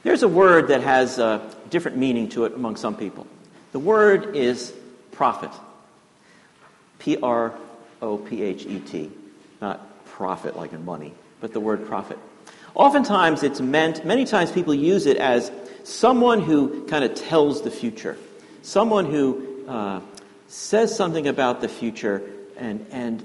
There's a word that has a different meaning to it among some people. The word is prophet. Prophet. Not profit like in money, but the word prophet. Oftentimes it's meant, many times people use it as someone who kind of tells the future. Someone who says something about the future and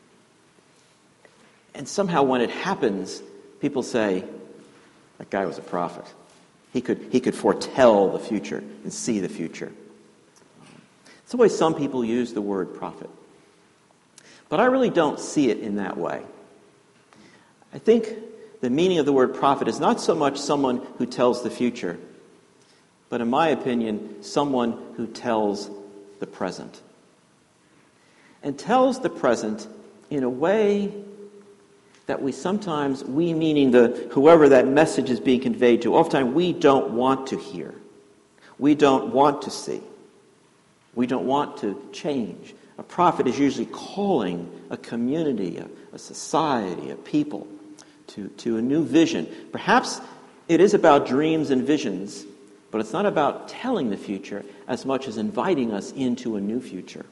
somehow when it happens, people say, that guy was a prophet. He could foretell the future and see the future. It's the way some people use the word prophet. But I really don't see it in that way. I think the meaning of the word prophet is not so much someone who tells the future, but in my opinion, someone who tells the present. And tells the present in a way that we meaning whoever that message is being conveyed to, oftentimes we don't want to hear. We don't want to see. We don't want to change. A prophet is usually calling a community, a society, a people to a new vision. Perhaps it is about dreams and visions, but it's not about telling the future as much as inviting us into a new future.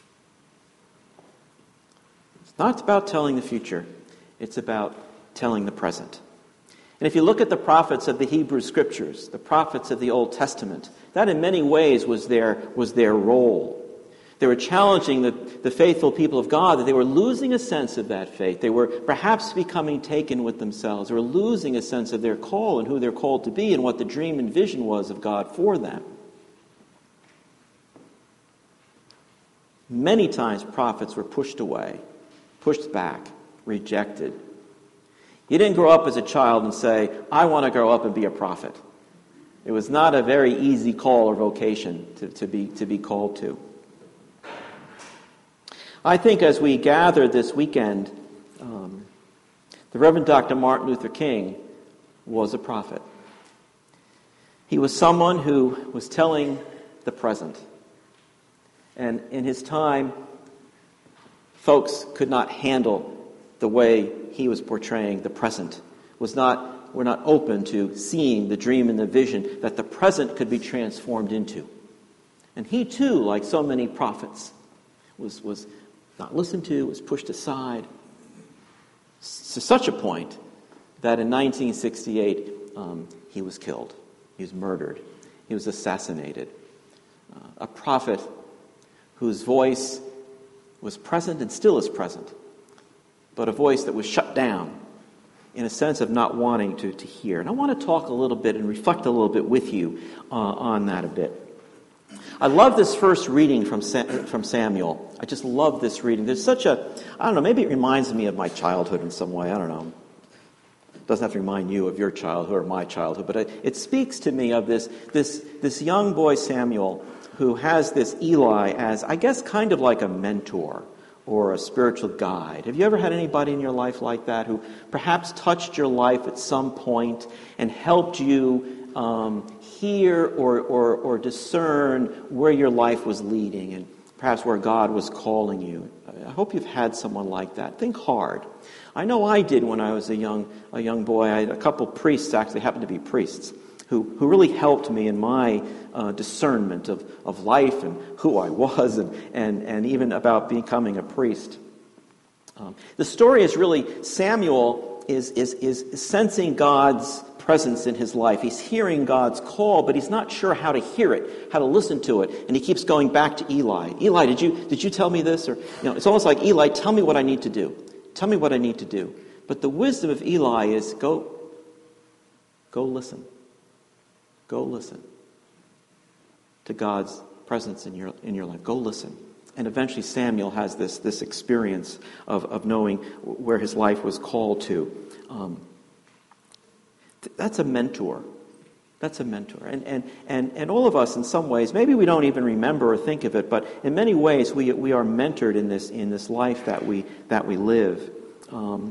It's not about telling the future. It's about telling the present. And if you look at the prophets of the Hebrew Scriptures, the prophets of the Old Testament, that in many ways was their role. They were challenging the faithful people of God, that they were losing a sense of that faith. They were perhaps becoming taken with themselves. They were losing a sense of their call and who they're called to be and what the dream and vision was of God for them. Many times prophets were pushed away, pushed back, rejected. You didn't grow up as a child and say, I want to grow up and be a prophet. It was not a very easy call or vocation to be called to. I think as we gather this weekend, the Reverend Dr. Martin Luther King was a prophet. He was someone who was telling the present. And in his time, folks could not handle the way he was portraying the present. Were not open to seeing the dream and the vision that the present could be transformed into. And he too, like so many prophets, was not listened to, was pushed aside, to such a point that in 1968 he was killed. He was murdered. He was assassinated. A prophet whose voice was present and still is present, but a voice that was shut down in a sense of not wanting to hear. And I want to talk a little bit and reflect a little bit with you on that a bit. I love this first reading from Samuel. I just love this reading. There's such maybe it reminds me of my childhood in some way. I don't know. It doesn't have to remind you of your childhood or my childhood, but it speaks to me of this young boy Samuel who has this Eli as, I guess, kind of like a mentor or a spiritual guide. Have you ever had anybody in your life like that who perhaps touched your life at some point and helped you hear or discern where your life was leading and perhaps where God was calling you? I hope you've had someone like that. Think hard. I know I did when I was a young boy. I had a couple priests, actually happened to be priests, who really helped me in my discernment of life and who I was and even about becoming a priest. The story is really Samuel is sensing God's presence in his life. He's hearing God's call, but he's not sure how to hear it, how to listen to it, and he keeps going back to Eli. Eli, did you tell me this? Or it's almost like, Eli, tell me what I need to do. Tell me what I need to do. But the wisdom of Eli is go listen. Go listen to God's presence in your life. Go listen. And eventually Samuel has this experience of knowing where his life was called to. That's a mentor. That's a mentor. And all of us in some ways, maybe we don't even remember or think of it, but in many ways we are mentored in this life that we live. The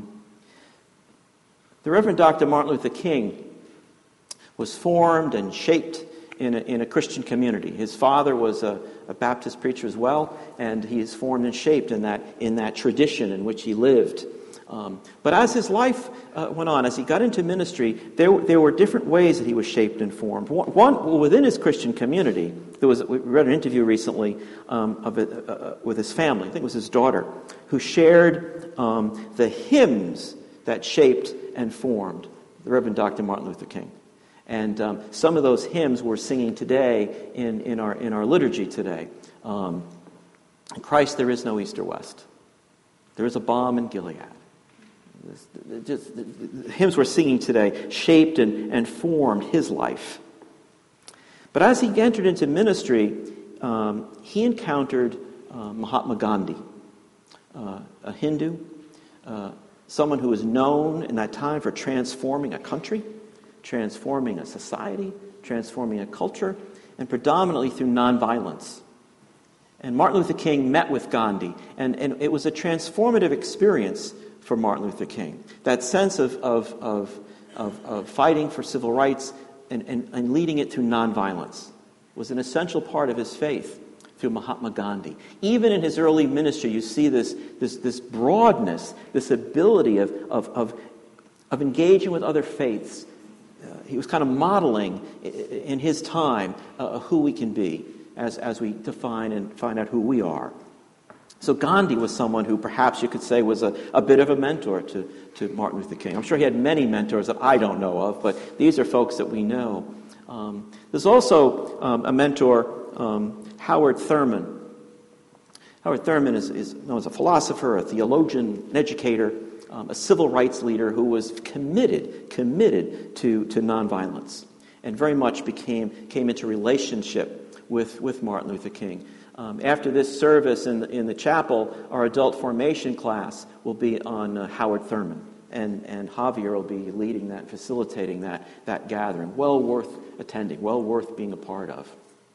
Reverend Dr. Martin Luther King was formed and shaped in a Christian community. His father was a Baptist preacher as well, and he is formed and shaped in that tradition in which he lived. But as his life went on, as he got into ministry, there were different ways that he was shaped and formed. One within his Christian community, we read an interview recently with his family, I think it was his daughter, who shared the hymns that shaped and formed the Reverend Dr. Martin Luther King. And some of those hymns we're singing today in our liturgy today. In Christ there is no east or west. There is a balm in Gilead. The hymns we're singing today shaped and formed his life. But as he entered into ministry, he encountered Mahatma Gandhi, a Hindu, someone who was known in that time for transforming a country, transforming a society, transforming a culture, and predominantly through nonviolence. And Martin Luther King met with Gandhi, and it was a transformative experience for Martin Luther King. That sense of fighting for civil rights and leading it through nonviolence was an essential part of his faith through Mahatma Gandhi. Even in his early ministry, you see this broadness, this ability of engaging with other faiths. He was kind of modeling in his time who we can be as we define and find out who we are. So Gandhi was someone who perhaps you could say was a bit of a mentor to Martin Luther King. I'm sure he had many mentors that I don't know of, but these are folks that we know. There's also a mentor, Howard Thurman. Howard Thurman is known as a philosopher, a theologian, an educator, a civil rights leader who was committed to nonviolence, and very much came into relationship with Martin Luther King. After this service in the chapel, our adult formation class will be on Howard Thurman, and Javier will be leading that, facilitating that gathering. Well worth attending, well worth being a part of.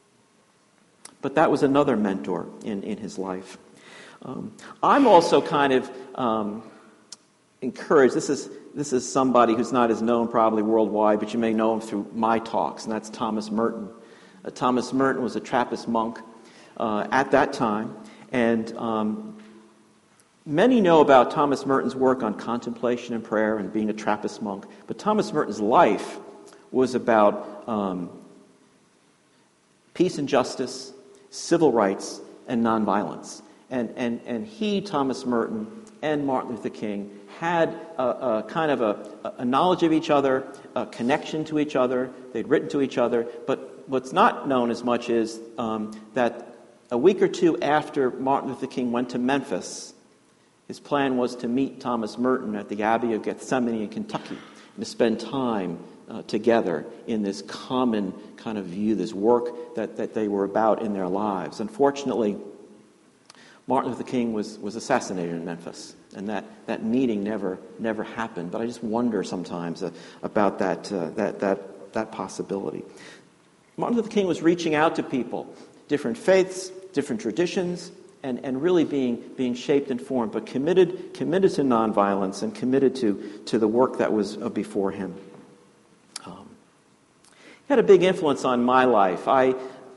But that was another mentor in his life. I'm also kind of encouraged. This is somebody who's not as known probably worldwide, but you may know him through my talks, and that's Thomas Merton. Thomas Merton was a Trappist monk at that time, and many know about Thomas Merton's work on contemplation and prayer and being a Trappist monk, but Thomas Merton's life was about peace and justice, civil rights, and nonviolence. And he, Thomas Merton, and Martin Luther King had a kind of a knowledge of each other, a connection to each other. They'd written to each other, but what's not known as much is that a week or two after Martin Luther King went to Memphis, his plan was to meet Thomas Merton at the Abbey of Gethsemane in Kentucky and to spend time together in this common kind of view, this work that they were about in their lives. Unfortunately, Martin Luther King was assassinated in Memphis, and that meeting never happened. But I just wonder sometimes about that possibility. Martin Luther King was reaching out to people, different faiths, different traditions, and really being shaped and formed, but committed to nonviolence and committed to the work that was before him. He had a big influence on my life. In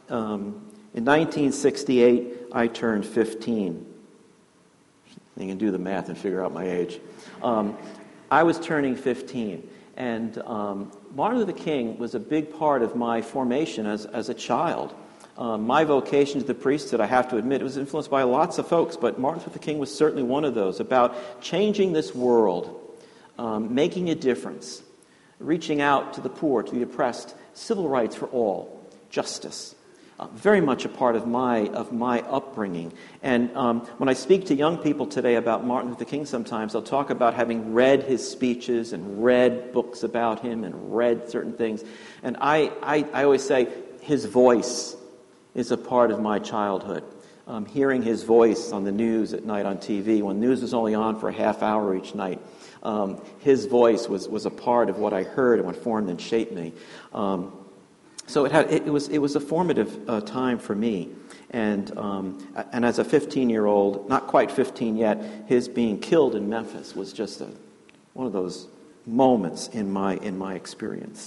1968, I turned 15. You can do the math and figure out my age. I was turning 15, and Martin Luther King was a big part of my formation as a child. My vocation to the priesthood, I have to admit, it was influenced by lots of folks, but Martin Luther King was certainly one of those, about changing this world, making a difference, reaching out to the poor, to the oppressed, civil rights for all, justice. Very much a part of my upbringing. And when I speak to young people today about Martin Luther King sometimes, I'll talk about having read his speeches and read books about him and read certain things. And I always say his voice is a part of my childhood. Hearing his voice on the news at night on TV, when news was only on for a half hour each night, his voice was a part of what I heard and what formed and shaped me. So it was a formative time for me, and as a 15-year-old, not quite 15 yet, his being killed in Memphis was just one of those moments in my experience.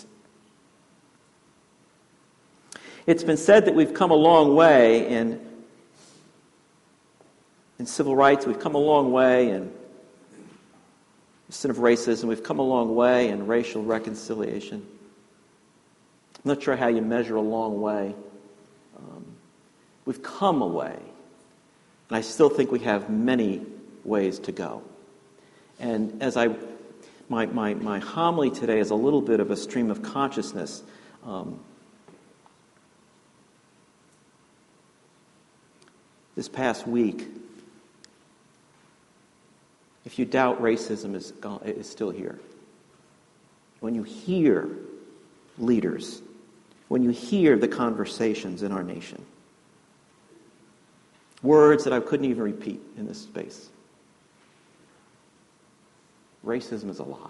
It's been said that we've come a long way in civil rights. We've come a long way in the sin of racism. We've come a long way in racial reconciliation. I'm not sure how you measure a long way. We've come a way, and I still think we have many ways to go. And as my homily today is a little bit of a stream of consciousness. This past week, if you doubt racism is still here. When you hear leaders, when you hear the conversations in our nation, words that I couldn't even repeat in this space, racism is alive.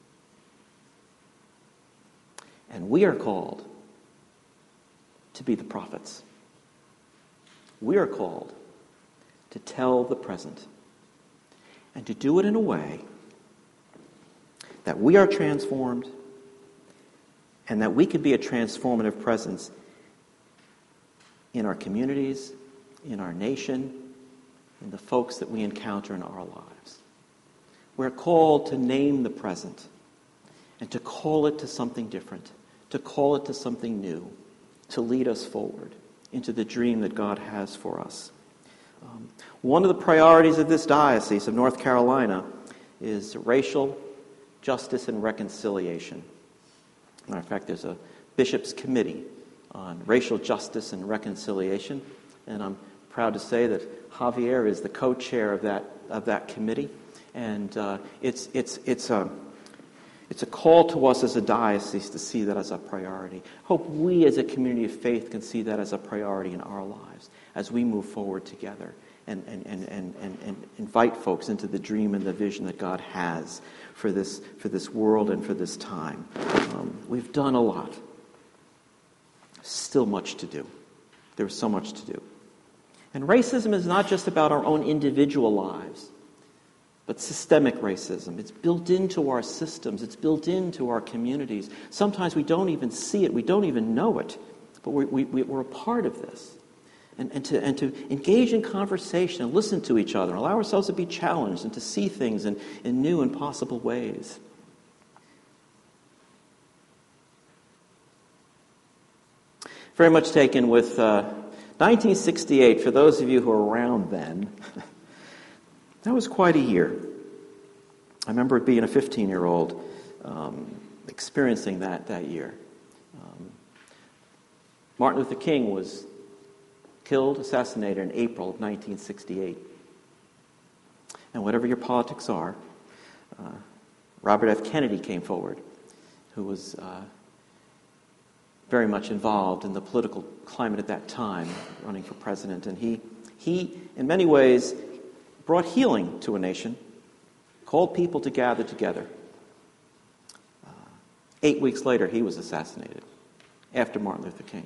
And we are called to be the prophets. We are called to tell the present and to do it in a way that we are transformed and that we can be a transformative presence in our communities, in our nation, in the folks that we encounter in our lives. We're called to name the present and to call it to something different, to call it to something new, to lead us forward into the dream that God has for us. One of the priorities of this diocese of North Carolina is racial justice and reconciliation. Matter of fact, there's a bishop's committee on racial justice and reconciliation, and I'm proud to say that Javier is the co-chair of that committee, and it's a call to us as a diocese to see that as a priority. Hope we as a community of faith can see that as a priority in our lives as we move forward together and invite folks into the dream and the vision that God has for this world and for this time. We've done a lot. Still much to do. There's so much to do. And racism is not just about our own individual lives, but systemic racism. It's built into our systems. It's built into our communities. Sometimes we don't even see it. We don't even know it. But we're a part of this. And to engage in conversation and listen to each other, and allow ourselves to be challenged and to see things in new and possible ways. Very much taken with 1968, for those of you who were around then. That was quite a year. I remember it being a 15-year-old experiencing that year. Martin Luther King was assassinated in April of 1968. And whatever your politics are, Robert F. Kennedy came forward, who was very much involved in the political climate at that time, running for president. And he in many ways, brought healing to a nation, called people to gather together. 8 weeks later, he was assassinated, after Martin Luther King.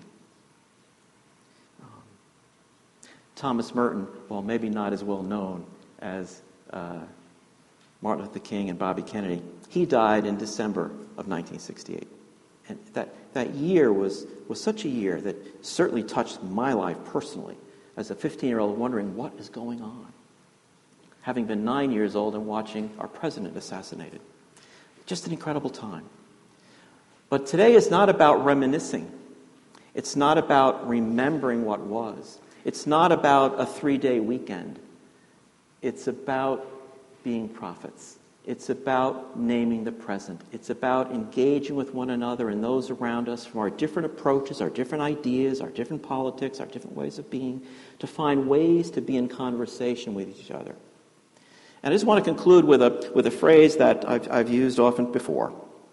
Thomas Merton, while maybe not as well known as Martin Luther King and Bobby Kennedy, he died in December of 1968. And that year was such a year that certainly touched my life personally, as a 15-year-old wondering what is going on. Having been 9 years old and watching our president assassinated. Just an incredible time. But today is not about reminiscing. It's not about remembering what was. It's not about a 3-day weekend. It's about being prophets. It's about naming the present. It's about engaging with one another and those around us from our different approaches, our different ideas, our different politics, our different ways of being, to find ways to be in conversation with each other. And I just want to conclude with a phrase that I've used often before.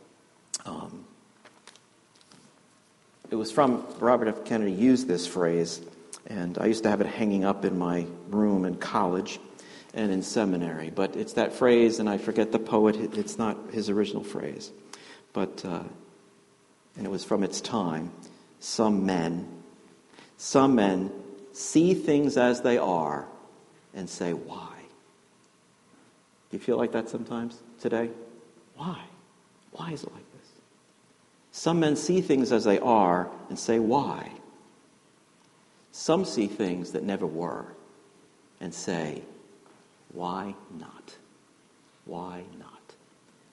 It was from Robert F. Kennedy used this phrase, and I used to have it hanging up in my room in college and in seminary. But it's that phrase, and I forget the poet. It's not his original phrase, but and it was from its time. Some men see things as they are and say, "Why?" Do you feel like that sometimes today? Why? Why is it like this? Some men see things as they are and say, "Why?" Some see things that never were and say, "Why not? Why not?"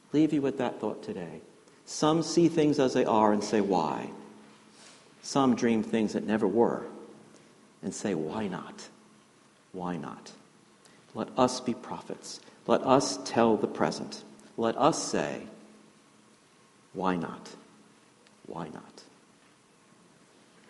Leave you with that thought today. Some see things as they are and say, why? Some dream things that never were and say, why not? Why not? Let us be prophets. Let us tell the present. Let us say, why not? Why not?